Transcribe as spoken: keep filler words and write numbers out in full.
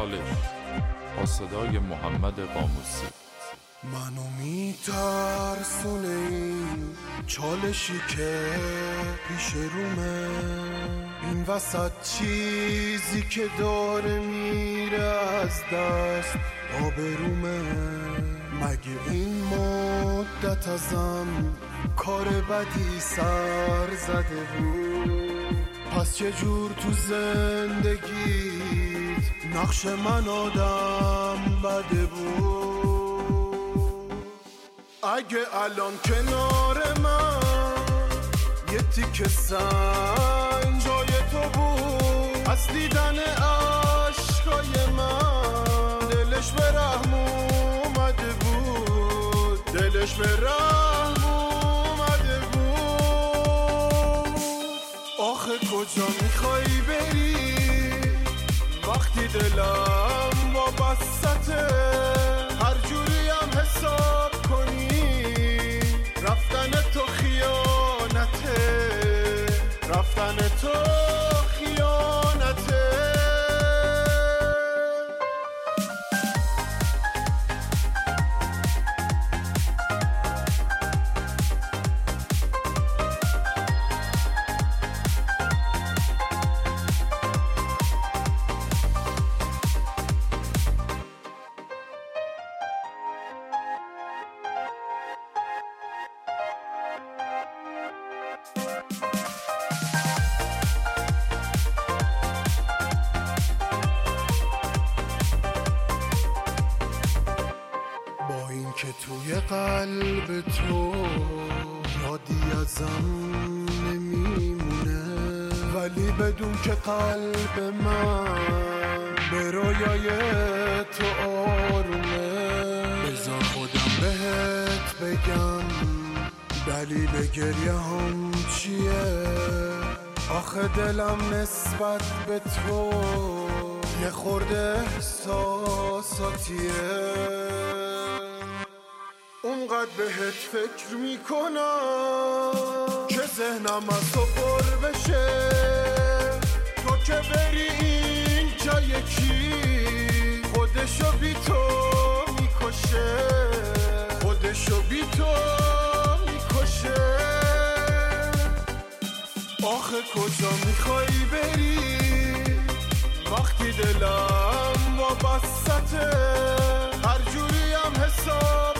چالش با صدای محمد قاموسی. منو میترسونه این چالشی که پیش رومه، این وسط چیزی که داره میره از دست آبرومه. مگه این مدت ازم کار بدی سر زده بود؟ پس چه جور تو زندگیت نقش من آدم بده بود؟ اگه الان کنار من یه تیکه سنگ جای تو بود، از دیدن عشقای من دلش به رحم اومده بود، دلش به رحم اومده بود. آخه کجا میخوای بری وقتی دلم وابستته؟ هر جوری هم حساب کنی رفتن تو خیانته، رفتن تو خیانته. که توی قلب تو یادی ازم نمیمونه، ولی بدون که قلب من به رویای تو آرومه. بذار خودم بهت بگم دلیل گریه هم چیه. آخه دلم نسبت به تو یه خورده احساساتیه. اونقدر بهت فکر میکنم که ذهنم از تو پر بشه. تو که بری این جا یکی خودشو بی تو میکشه، خودشو بی تو میکشه. آخه کجا میخوای بری وقتی دلم وابسته؟ هر جوری هم حساب